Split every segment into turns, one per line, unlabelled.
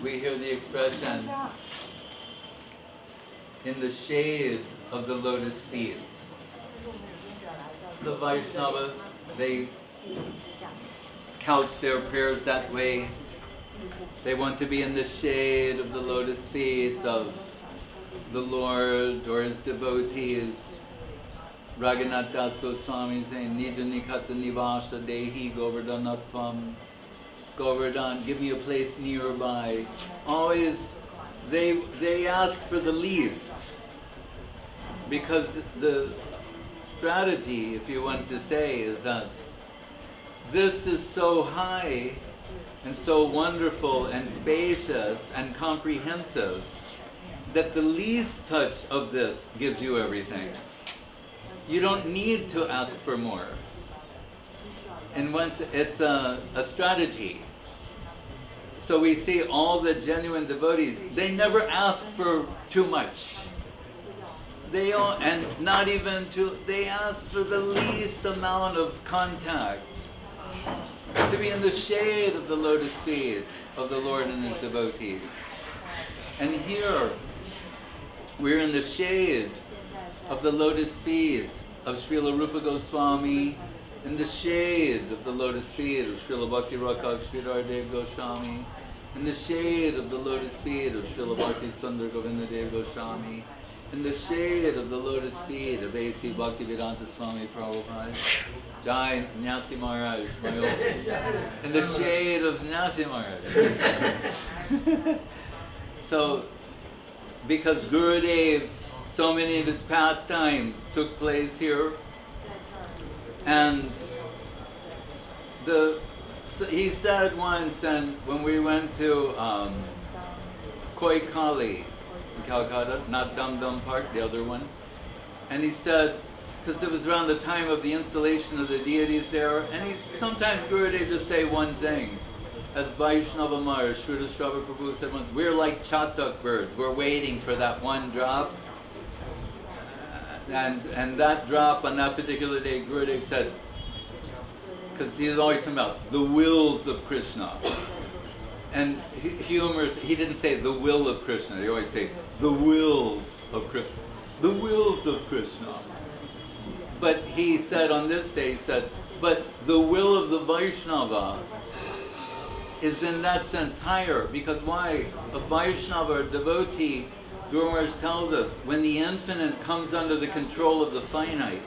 we hear the expression, in the shade of the lotus feet. The Vaishnavas, they couch their prayers that way. They want to be in the shade of the lotus feet of the Lord or His devotees. Raghunath Das Goswami saying, Nija Nikata Nivasa Dehi Govardhanatvam. Govardhan, give me a place nearby. Always, they ask for the least. Because the strategy, if you want to say, is that this is so high and so wonderful and spacious and comprehensive that the least touch of this gives you everything. You don't need to ask for more. And once it's a strategy. So we see all the genuine devotees, they never ask for too much. They all, and not even too, they ask for the least amount of contact. To be in the shade of the lotus feet of the Lord and His devotees. And here, we're in the shade of the lotus feet of Srila Rupa Goswami, in the shade of the lotus feet of Srila Bhakti Rakshak Sridhar Goswami, in the shade of the lotus feet of Srila Bhakti Sundar Govinda Dev Goswami, in the shade of the lotus feet of A.C. Bhaktivedanta Swami Prabhupada, Jai Nyasi Maharaj, in the shade of Nyasi Maharaj. So, because Gurudev, so many of his pastimes took place here, and he said once, and when we went to Koi Kali in Calcutta, not Dum Dum Park, the other one, and he said, because it was around the time of the installation of the deities there, and sometimes Gurudev just say one thing. As Vaishnava Maharaj, Sridhar Shravan Prabhu said once, we're like chatak birds, we're waiting for that one drop. And that drop on that particular day, Gurudev said, because he was always talking about the wills of Krishna. And humorous, he didn't say the will of Krishna, he always say the wills of Krishna. The wills of Krishna. But he said on this day, he said, but the will of the Vaishnava is in that sense higher. Because why? A Vaishnava, a devotee, Guru Maharaj tells us, when the infinite comes under the control of the finite.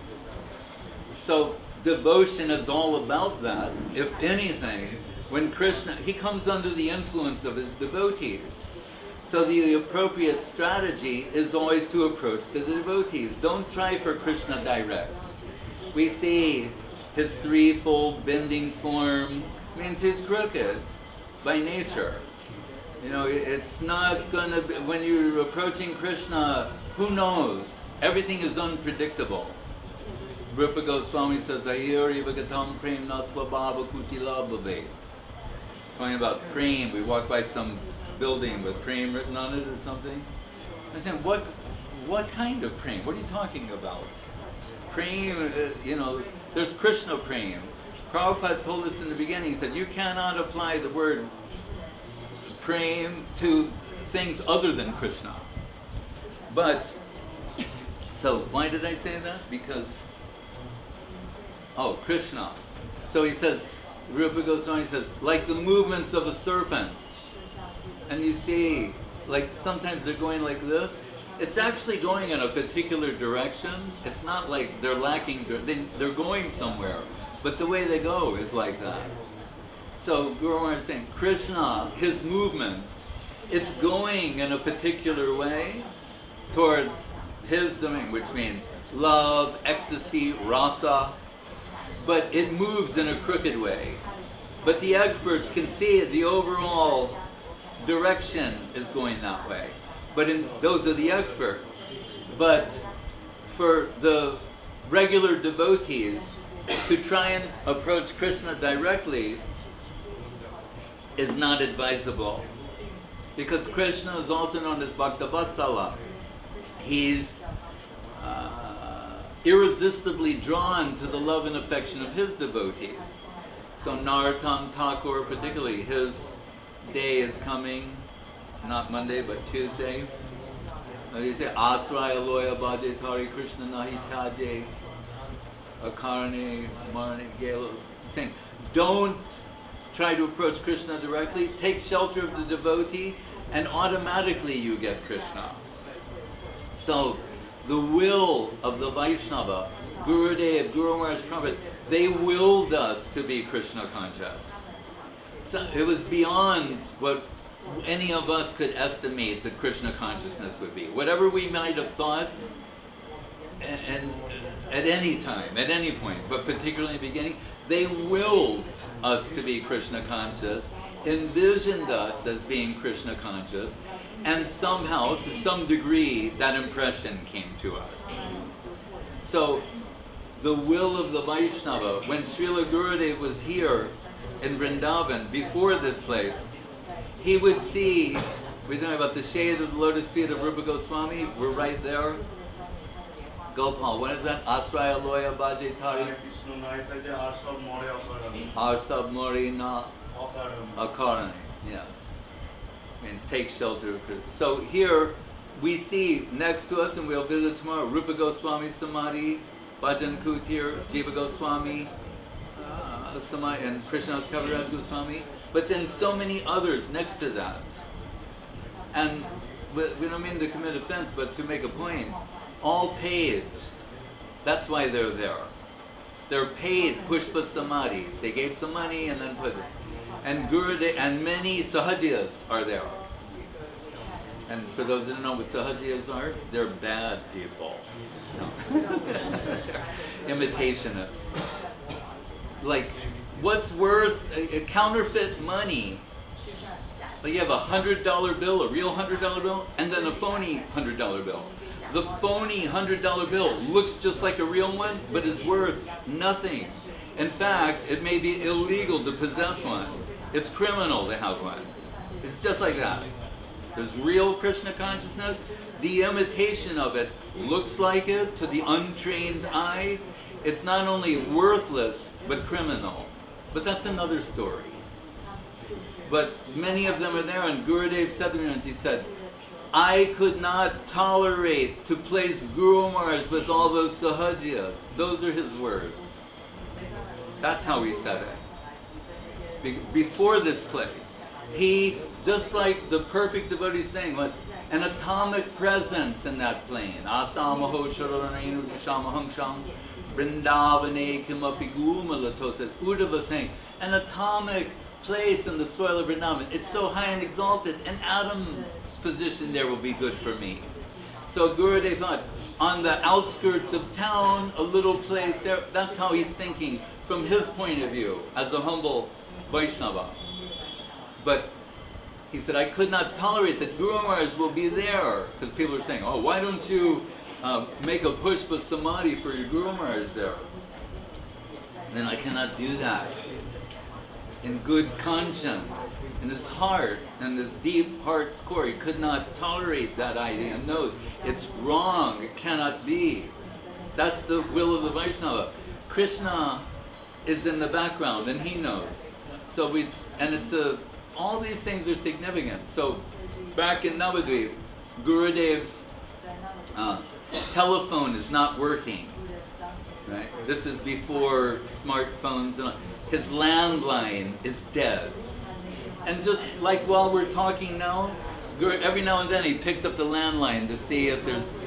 So devotion is all about that. If anything, when Krishna, he comes under the influence of his devotees. So the appropriate strategy is always to approach the devotees. Don't try for Krishna direct. We see his threefold bending form means he's crooked by nature. You know, it's not gonna be, when you're approaching Krishna, who knows? Everything is unpredictable. Rupa Goswami says, Ayuri Vagatam Prem Naswabhava Kutila Bhave. Talking about prem, we walk by some building with prem written on it or something. I said, what kind of prem? What are you talking about? Prem, you know, there's Krishna prem. Prabhupada told us in the beginning, he said, you cannot apply the word prem to things other than Krishna. But, so why did I say that? Because, oh, Krishna. So he says, Rupa Goswami says, like the movements of a serpent. And you see, like sometimes they're going like this. It's actually going in a particular direction. It's not like they're lacking, they're going somewhere. But the way they go is like that. So Guru Maharaj is saying, Krishna, his movement, it's going in a particular way toward his domain, which means love, ecstasy, rasa, but it moves in a crooked way. But the experts can see the overall direction is going that way. But those are the experts. But for the regular devotees, to try and approach Krishna directly is not advisable. Because Krishna is also known as Bhaktavatsala. He's irresistibly drawn to the love and affection of his devotees. So Narottam Thakur particularly, his day is coming, not Monday, but Tuesday. You say, Asraya loya bhaje tari Krishna nahi taje, akarane marane gelo. Saying, don't try to approach Krishna directly, take shelter of the devotee, and automatically you get Krishna. So, the will of the Vaishnava, Gurudev, Guru Maharaj Prabhupada, they willed us to be Krishna conscious. So it was beyond what any of us could estimate that Krishna consciousness would be. Whatever we might have thought, and at any time, at any point, but particularly in the beginning, they willed us to be Krishna conscious, envisioned us as being Krishna conscious, and somehow, to some degree, that impression came to us. So, the will of the Vaishnava, when Srila Gurudev was here in Vrindavan, before this place, he would see, we're talking about the shade of the lotus feet of Rupa Goswami, we're right there. Gopal, what is that? Asraya loya bhaje tari. Arsab mori na akarane. Yes. Means take shelter of Krishna. So here we see next to us, and we'll visit tomorrow, Rupa Goswami Samadhi, Bhajan Kutir, Jiva Goswami, Samadhi, and Krishnadas Kaviraj Goswami. But then so many others next to that. And we don't mean to commit offense, but to make a point, all paid. That's why they're there. They're paid Pushpa Samadhi. They gave some money and then put it. And Gurudev and many Sahajiyas are there. And for those that don't know what Sahajiyas are, they're bad people. No. They're imitationists. Like, what's worse, a counterfeit money? Like you have a $100 bill, a real $100 bill, and then a phony $100 bill. The phony $100 bill looks just like a real one, but is worth nothing. In fact, it may be illegal to possess one. It's criminal to have one. It's just like that. There's real Krishna consciousness. The imitation of it looks like it to the untrained eye. It's not only worthless, but criminal. But that's another story. But many of them are there, and Gurudev said to me once, he said, I could not tolerate to place Guru Maharaj with all those Sahajiyas. Those are his words. That's how he said it. Before this place, he, just like the perfect devotee saying, what an atomic presence in that plane. Asamaho Sharanayinu Jashamahangsham Vrindavane Kimapi Gumalatosa. Uddhava saying, an atomic place in the soil of Vrindavan. It's so high and exalted, an atom's position there will be good for me. So Gurudev thought, on the outskirts of town, a little place there, that's how he's thinking from his point of view, as a humble Vaishnava. But he said, I could not tolerate that Guru Maharaj will be there, because people are saying, oh, why don't you make a Pushpa Samadhi for your Guru Maharaj there? And then I cannot do that. In good conscience, in his heart, in his deep heart's core, he could not tolerate that idea and knows it's wrong, it cannot be. That's the will of the Vaishnava. Krishna is in the background and he knows. So all these things are significant. So back in Navadvip, Gurudev's telephone is not working. Right? This is before smartphones and all. His landline is dead. And just like while we're talking now, every now and then he picks up the landline to see if there's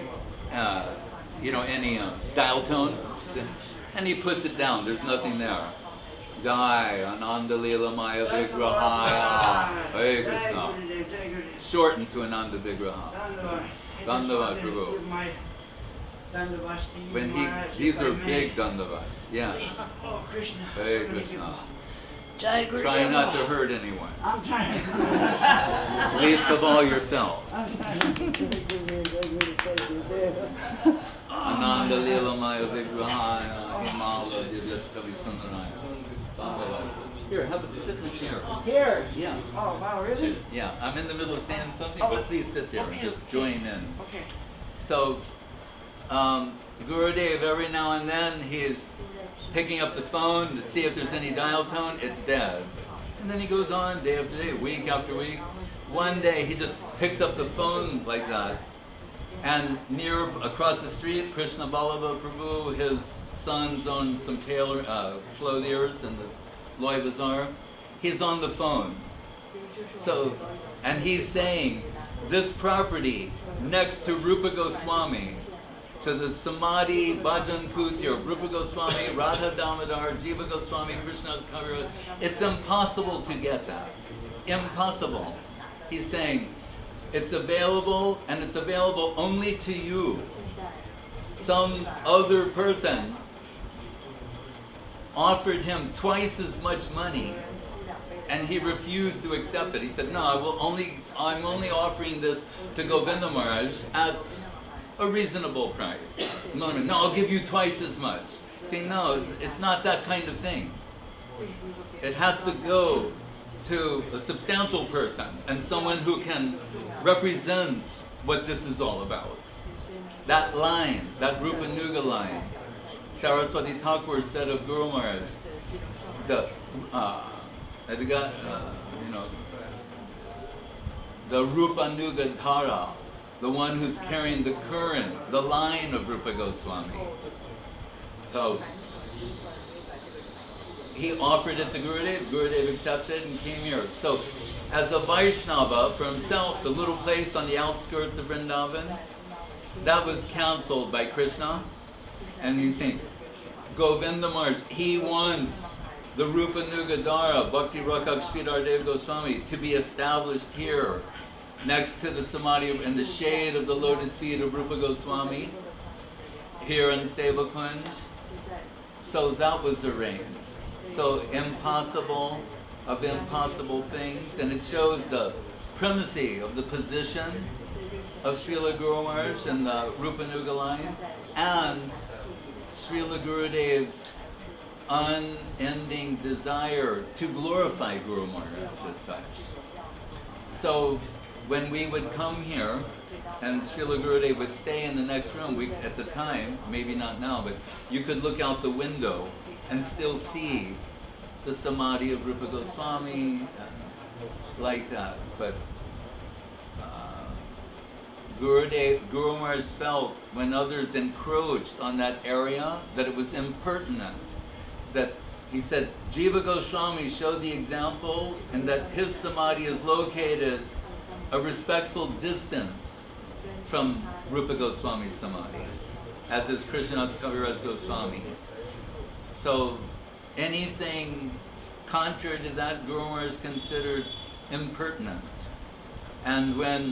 any dial tone, and he puts it down. There's nothing there. Jai Ananda Lila Maya Vigrahaya Hare Krishna. Shortened to Ananda Vigraha. Dandavad Prabhu. When these are big dandavats, yeah.
Oh, Krishna.
Hare Krishna.
Jai
Try not to hurt anyone.
I'm trying.
Least of all yourself. Ananda Lila Maya Vigrahaya Himala Divyastavi Sundaraya. Here, sit in the chair.
Here?
Yeah.
Oh, wow, really?
Yeah, I'm in the middle of saying something, but please sit there and just join in.
Okay.
So, Gurudev, every now and then, he's picking up the phone to see if there's any dial tone. It's dead. And then he goes on day after day, week after week. One day he just picks up the phone like that, and across the street, Krishna Ballabha Prabhu, his sons own some clothiers in the Loy Bazaar. He's on the phone. So, and he's saying, this property next to Rupa Goswami, to the Samadhi Bhajan Kutir of Rupa Goswami, Radha Damodar, Jiva Goswami, Krishna's Kaviraj, it's impossible to get that. Impossible. He's saying, it's available, and it's available only to you. Some other person offered him twice as much money, and he refused to accept it. He said, no, I'm only offering this to Govinda Maharaj at a reasonable price. No, I'll give you twice as much. Say, no, it's not that kind of thing. It has to go to a substantial person and someone who can represent what this is all about. That line, that Rupa Nuga line, Saraswati Thakur said of Guru Maharaj, the Rupa Nuga Dhara, the one who's carrying the current, the line of Rupa Goswami. So he offered it to Gurudev, Gurudev accepted and came here. So as a Vaishnava for himself, the little place on the outskirts of Vrindavan, that was counseled by Krishna. And he's saying, Govinda Maharaj, he wants the Rupa Nuga Dhara, Bhakti Rakshak Sridhar Dev Goswami, to be established here, next to the Samadhi, in the shade of the lotus feet of Rupa Goswami, here in Seva Kunj. So that was arranged. So impossible of impossible things, and it shows the primacy of the position of Srila Guru Maharaj and the Rupa Nuga line, and Srila Gurudev's unending desire to glorify Guru Maharaj as such. So when we would come here, and Srila Gurudev would stay in the next room, at the time, maybe not now, but you could look out the window and still see the Samadhi of Rupa Goswami, like that. But Guru Maharaj felt when others encroached on that area that it was impertinent. That he said, Jiva Goswami showed the example, and that his Samadhi is located a respectful distance from Rupa Goswami's Samadhi, as is Krishnadas Kaviraj Goswami. So anything contrary to that, Guru Maharaj is considered impertinent. And when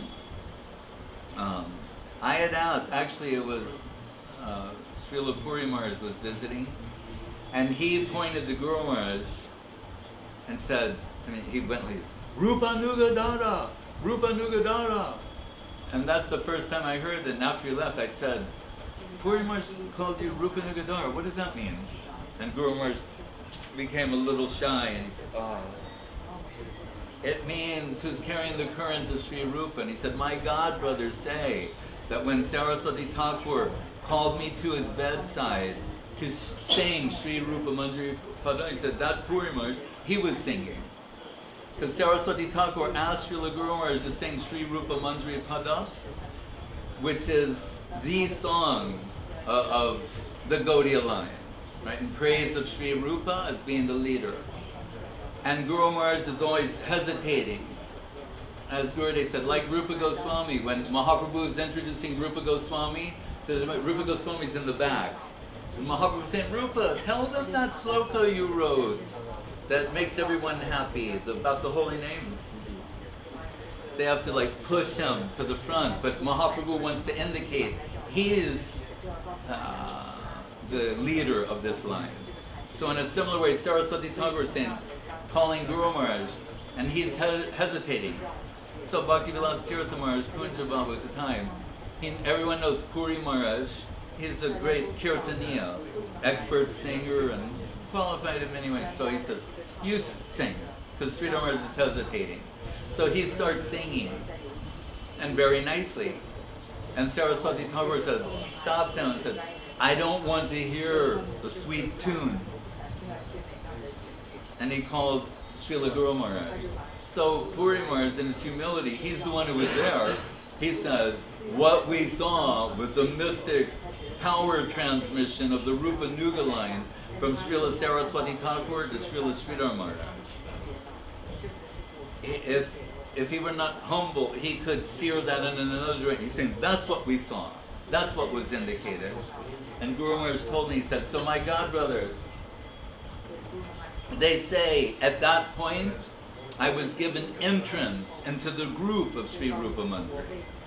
I had asked, actually it was Srila Puri Maharaj was visiting, and he pointed to Guru Maharaj and said, he went like this, Rupa Nuga Dhara, Rupa Nuga Dhara. And that's the first time I heard it, and after he left I said, Puri Maharaj called you Rupa Nuga Dhara, what does that mean? And Guru Maharaj became a little shy, and he said, oh, it means who's carrying the current of Sri Rupa. And he said, my god brothers say that when Saraswati Thakur called me to his bedside to sing Sri Rupa Manjari Pada, he said, that Puri Maharaj, he was singing. Because Saraswati Thakur asked Srila Guru Maharaj to sing Sri Rupa Manjari Pada, which is the song of the Gaudiya line, right? In praise of Sri Rupa as being the leader. And Guru Maharaj is always hesitating. As Gurudev said, like Rupa Goswami, when Mahaprabhu is introducing Rupa Goswami, Rupa Goswami's in the back. And Mahaprabhu is saying, Rupa, tell them that sloka you wrote that makes everyone happy, about the holy name. They have to like push him to the front, but Mahaprabhu wants to indicate he is the leader of this line. So in a similar way, Saraswati Thakur is saying, calling Guru Maharaj, and he's hesitating. So Bhaktivilas Tirtha Maharaj, Kunja Babu at the time, everyone knows Puri Maharaj. He's a great kirtaniya, expert singer and qualified in many ways. So he says, you sing, because Sridhar Maharaj is hesitating. So he starts singing, and very nicely. And Saraswati Thakur says, stopped him and said, I don't want to hear the sweet tune. And he called Srila Guru Maharaj. So Puri Maharaj, in his humility, he's the one who was there. He said, what we saw was a mystic power transmission of the Rupa Nuga line from Srila Saraswati Thakur to Srila Sridhar Maharaj. If he were not humble, he could steer that in another direction. He's saying, that's what we saw. That's what was indicated. And Guru Maharaj told me, he said, so my god brothers, they say at that point, I was given entrance into the group of Sri Rupa Mandir.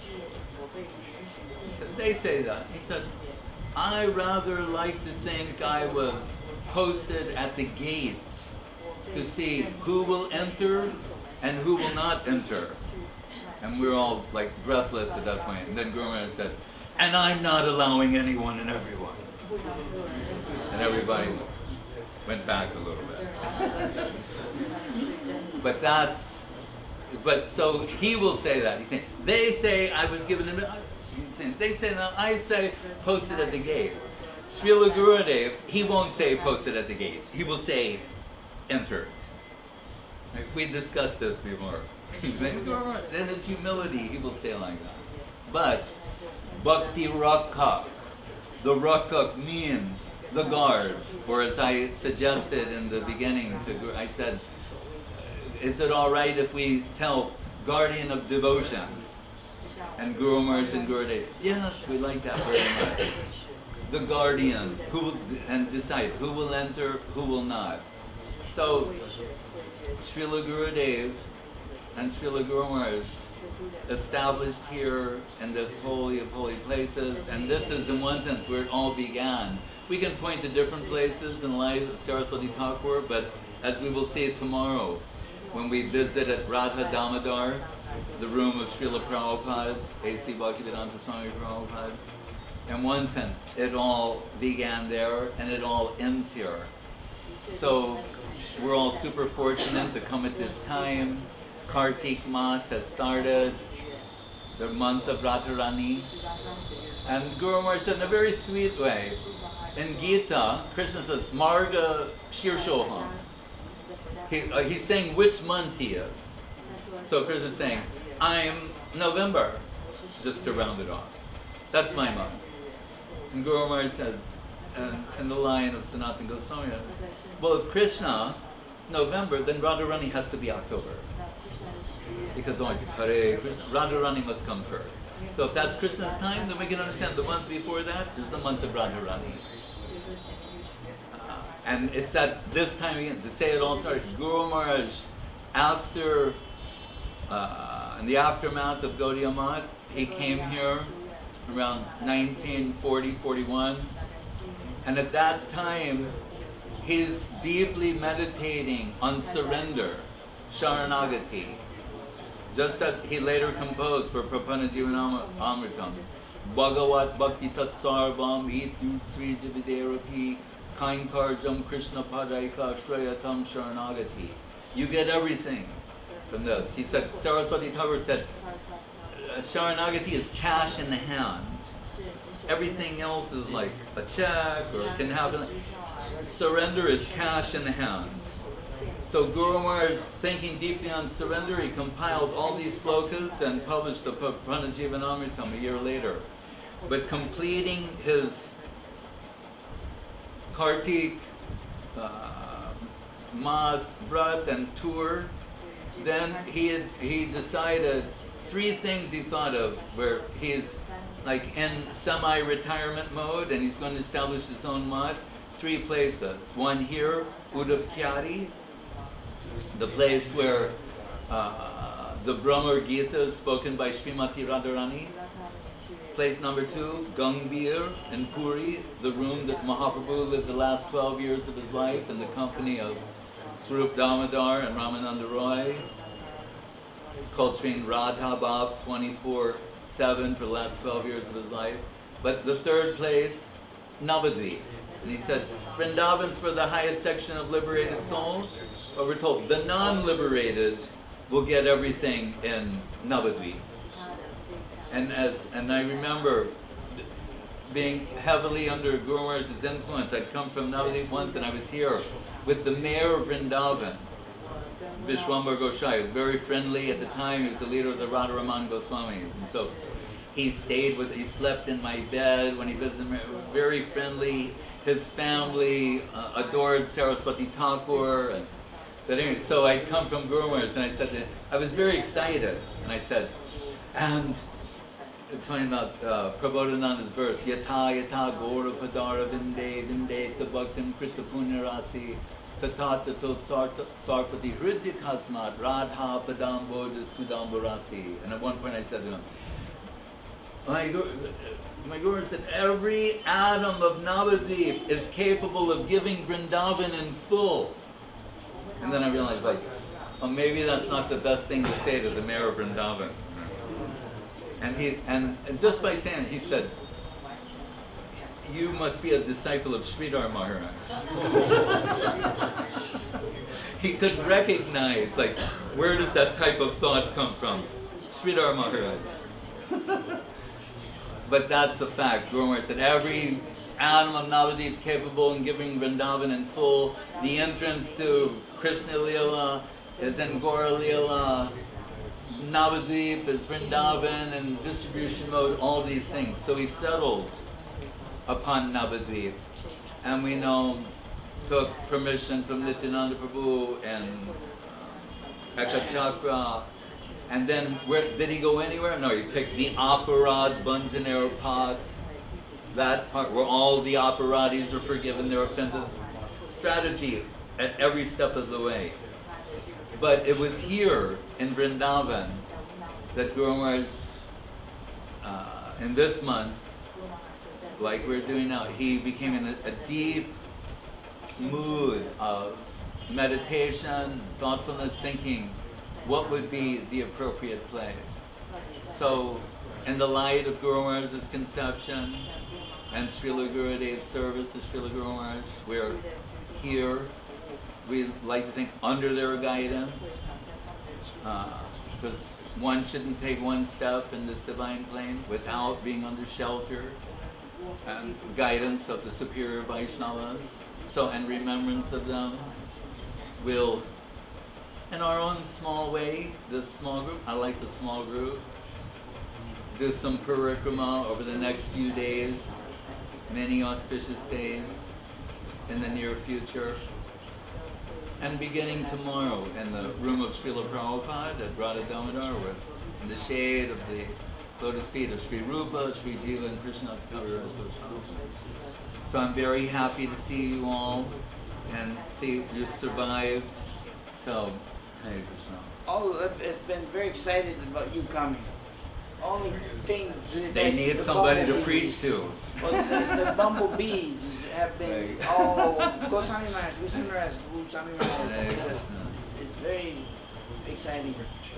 He said, they say that. He said, I rather like to think I was posted at the gate to see who will enter and who will not enter. And we were all like breathless at that point. And then Guru Maharaj said, and I'm not allowing anyone and everyone. And everybody went back a little bit. But so he will say that. He's saying, they say I was given they say that, I say posted at the gate. Srila Gurudev, he won't say posted at the gate. He will say entered. Right? We discussed this before. In his humility, he will say like that. But Bhakti Rakkhak, the Rakkhak means the guard, or as I suggested in the beginning to Guru, I said, is it all right if we tell guardian of devotion? And Guru Maharaj and Gurudev, yes, we like that very much. The guardian, who will, and decide who will enter, who will not. So, Srila Gurudev and Srila Guru Maharaj established here in this holy of holy places, and this is in one sense where it all began. We can point to different places in life of Saraswati Thakur, but as we will see tomorrow, when we visit at Radha Damodar, the room of Srila Prabhupada, A.C. Bhaktivedanta Swami Prabhupada, in one sense, it all began there and it all ends here. So we're all super fortunate to come at this time. Kartik Mas has started, the month of Radharani. And Guru Maharaj said in a very sweet way, in Gita, Krishna says, Marga Shirshoham. He's saying which month he is. So Krishna is saying, I'm November, just to round it off. That's my month. And Guru Maharaj says, in the line of Sanatana Goswami, well, if Krishna is November, then Radharani has to be October. Because always Hare Krishna, Radharani must come first. So if that's Krishna's time, then we can understand the month before that is the month of Radharani. And it's at this time again, to say it all started, Guru Maharaj, after, in the aftermath of Gaudiya Math, he came here around 1940-41, and at that time, he's deeply meditating on surrender, Sharanagati, just as he later composed for Prapanna Jivanam Amritam, Bhagavat Bhakti Tat Sarvam Ityut Sri Jividerapi Kainkarjam Krishna Padaika Shreyatam Sharanagati. You get everything from this. He said, Saraswati Thakur said, Sharanagati is cash in the hand. Everything else is like a check or can happen. Surrender is cash in the hand. So Guru Maharaj, thinking deeply on surrender, he compiled all these slokas and published the Prapanna Jivanamritam a year later. But completing his Kartik Mas Vrat and tour, then he decided three things he thought of where he's like in semi-retirement mode and he's going to establish his own mat. Three places. One here, Uddhav Kyari, the place where the Brahma Gita is spoken by Srimati Radharani. Place number two, Gangbir in Puri, the room that Mahaprabhu lived the last 12 years of his life in the company of Swarup Damodar and Ramananda Roy, culturing Radha Bhav 24/7 for the last 12 years of his life. But the third place, Navadvip. And he said, Vrindavan's for the highest section of liberated souls, but we're told the non-liberated will get everything in Navadvip. And I remember being heavily under Guru Maharaj's influence. I'd come from Navadvip once and I was here with the mayor of Vrindavan. Vishwambar Goswami. He was very friendly at the time. He was the leader of the Radharaman Goswami. And so he slept in my bed when he visited me, very friendly. His family adored Saraswati Thakur. But anyway, so I'd come from Guru Maharaj, and I said, I was very excited. And I said, and talking about Prabodhananda's verse, Yata yata gora padara vinde vinde tabhaktim krita punyarasi tata tatot sarpati hridya kasmat radha padamboja sudambarasi. And at one point I said to him, my Guru said, every atom of Navadvip is capable of giving Vrindavan in full. And then I realized, like, well, maybe that's not the best thing to say to the mayor of Vrindavan. And just by saying it, he said, you must be a disciple of Sridhar Maharaj. He could recognize, like, where does that type of thought come from? Sridhar Maharaj. But that's a fact. Guru Maharaj said, every atom of Navadvip is capable in giving Vrindavan in full. The entrance to Krishna Leela is in Gaura Leela. Navadvip is Vrindavan, and distribution mode, all these things. So he settled upon Navadvip. And we know, took permission from Nityananda Prabhu and Ekachakra. And then, where did he go anywhere? No, he picked the Aparad Banjaner Path, that part where all the Aparadis are forgiven their offenses. Strategy at every step of the way. But it was here in Vrindavan that Guru Maharaj, in this month, like we're doing now, he became in a deep mood of meditation, thoughtfulness, thinking, what would be the appropriate place? So, in the light of Guru Maharaj's conception and Srila Gurudev's service to Srila Guru Maharaj, we're here. We like to think under their guidance, because one shouldn't take one step in this divine plane without being under shelter and guidance of the superior Vaishnavas. So, in remembrance of them, we'll, in our own small way, this small group, I like the small group, do some parikrama over the next few days, many auspicious days in the near future. And beginning tomorrow in the room of Srila Prabhupada at Radha Damodar, we're in the shade of the lotus feet of Sri Rupa, Sri Jiva, and Krishnadas Kaviraj Goswami. So I'm very happy to see you all and see you survived. So, Hare Krishna.
All of us has been very excited about you coming. Only thing
They need somebody to preach to.
Well, the bumblebees have been all Goswami Maharaj, Goswami Maharaj, Goswami Maharaj. It's very exciting.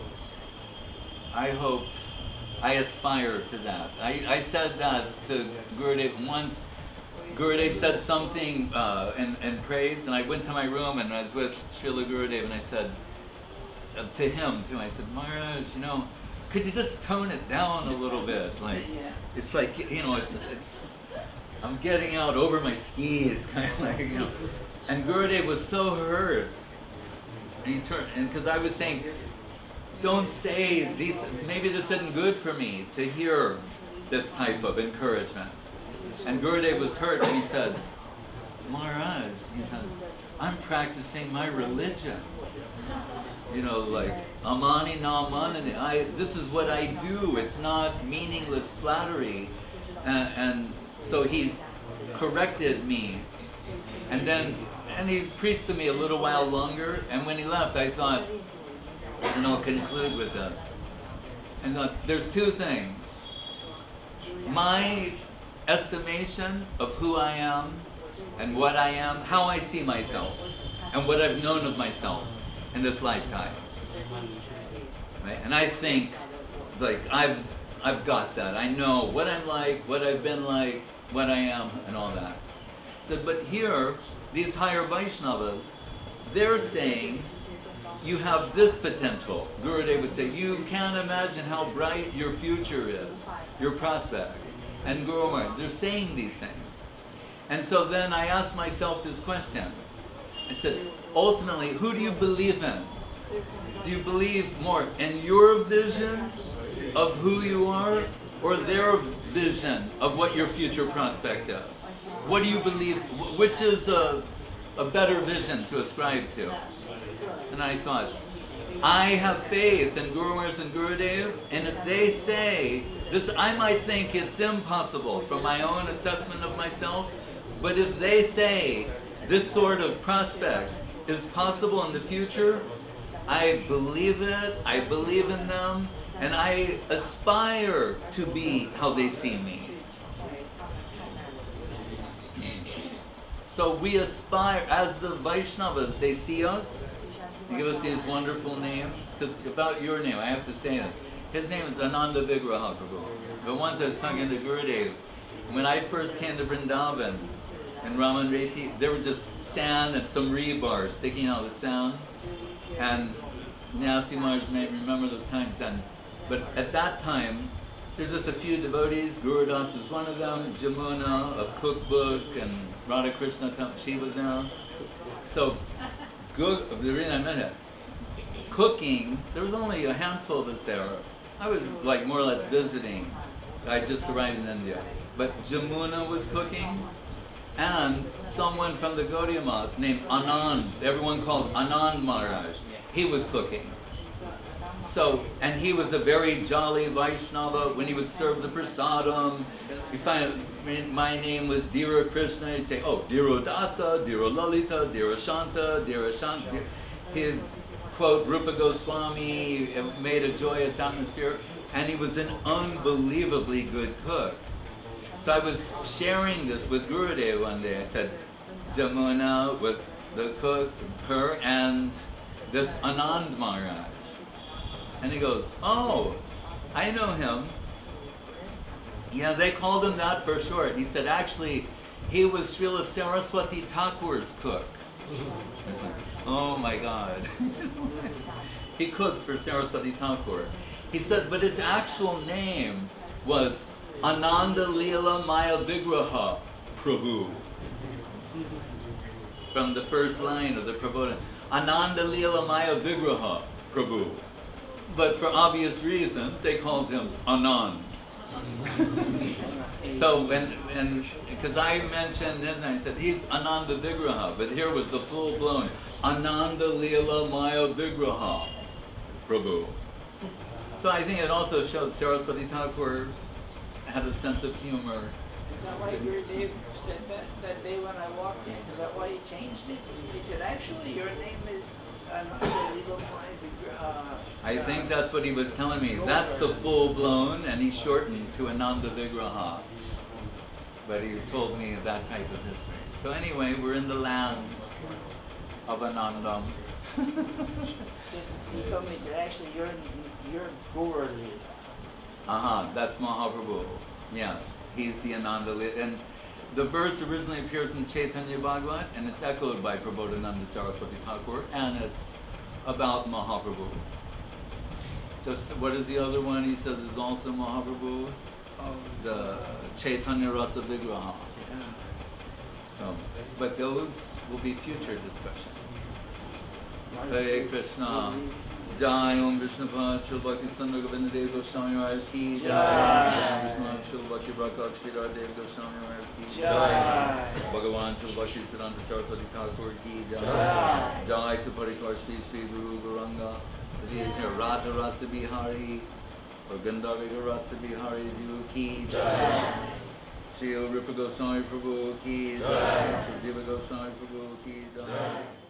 I hope, I aspire to that. I said that to Gurudev once. Gurudev said something in praise, and I went to my room and I was with Srila Gurudev, and I said to him too, I said, Maharaj, you know, could you just tone it down a little bit? Like, it's like, you know, it's I'm getting out over my skis, kind of like, you know. And Gurudev was so hurt. And he turned, and because I was saying, don't say these, maybe this isn't good for me to hear this type of encouragement. And Gurudev was hurt, and he said, Maharaj, he said, I'm practicing my religion. You know, like, Amani na manani. This is what I do. It's not meaningless flattery. And so he corrected me. And then, and he preached to me a little while longer. And when he left, I thought, and I'll conclude with that. And there's two things. My estimation of who I am and what I am, how I see myself, and what I've known of myself in this lifetime. Right? And I think, like, I've got that. I know what I'm like, what I've been like, what I am, and all that. So, but here, these higher Vaishnavas, they're saying, you have this potential. Gurudev would say, you can't imagine how bright your future is, your prospect. And Guru Maharaj, they're saying these things. And so then I asked myself this question. I said, ultimately, who do you believe in? Do you believe more in your vision of who you are, or their vision of what your future prospect is? What do you believe? Which is a better vision to ascribe to? And I thought, I have faith in Guru Maharaj and Gurudev, and if they say this, I might think it's impossible from my own assessment of myself, but if they say this sort of prospect is possible in the future, I believe it, I believe in them, and I aspire to be how they see me. So we aspire, as the Vaishnavas, they see us, they give us these wonderful names. Because about your name, I have to say it. His name is Ananda Vigraha Prabhu. But once I was talking to Gurudev, when I first came to Vrindavan, in Raman Reti, there was just sand and some rebar sticking out of the sand. And Nyasi Maharaj may remember those times. But at that time, there were just a few devotees. Guru Das was one of them, Jamuna of Cookbook, and Radha Krishna, she was there. So, the reason I met her, cooking, there was only a handful of us there. I was like more or less visiting. I just arrived in India. But Jamuna was cooking, and someone from the Gaudiya Math named Anand, everyone called Anand Maharaj, he was cooking. So, and he was a very jolly Vaishnava. When he would serve the prasadam, you find out, my name was Dhira Krishna, he'd say, oh, Dhira Datta, Dhira Lalita, Dhira Shanta, Dhira Shanta. He'd quote Rupa Goswami, made a joyous atmosphere, and he was an unbelievably good cook. So I was sharing this with Gurudev one day. I said, Jamuna was the cook, her, and this Anand Maharaj. And he goes, oh, I know him. Yeah, they called him that for short. He said, actually, he was Srila Saraswati Thakur's cook. I said, oh my God. He cooked for Saraswati Thakur. He said, but his actual name was Ananda Leela Maya Vigraha Prabhu. From the first line of the Prabodhana. Ananda Leela Maya Vigraha Prabhu. But for obvious reasons, they called him Anand. So, and because I mentioned his name, I said, he's Ananda Vigraha, but here was the full-blown Ananda Leela Maya Vigraha Prabhu. So I think it also showed Saraswati Thakur had a sense of humor.
Is that why Gurudev said that day when I walked in? Is that why he changed it? He said, actually, your name is Ananda Leela Maya Vigraha.
I think that's what he was telling me. That's the full-blown, and he shortened to Ananda Vigraha. But he told me that type of history. So anyway, we're in the land of Anandam.
He told me that actually you're Gaura Leela.
That's Mahaprabhu. Yes, he's the Ananda Leela. And the verse originally appears in Chaitanya Bhagavat, and it's echoed by Prabodhananda Saraswati Thakur, and it's about Mahaprabhu. Just, what is the other one he says is also Mahaprabhu? The Chaitanya Rasa Vigraha. So, but those will be future discussions. Hare Krishna. Jai Om Vishnupad Shri Bhakti Sandra Govinda Dev Goswami Maharaj Ki Jai. Jai Vishnupad Shri Bhakti Prakak Shri Radha Dev Goswami Maharaj Ki Jai. Bhagavan Shri Bhakti Siddhanta Saraswati Thakur Ki Jai. Jai Suparikar Shri Sri Guru Gauranga Radha Rasa Bihari or Gandharva Rasa Bihari Ju Ki Jai. Sri Rupa Goswami Prabhu Ki Jai. Sri Jiva Goswami Prabhu Ki Jai.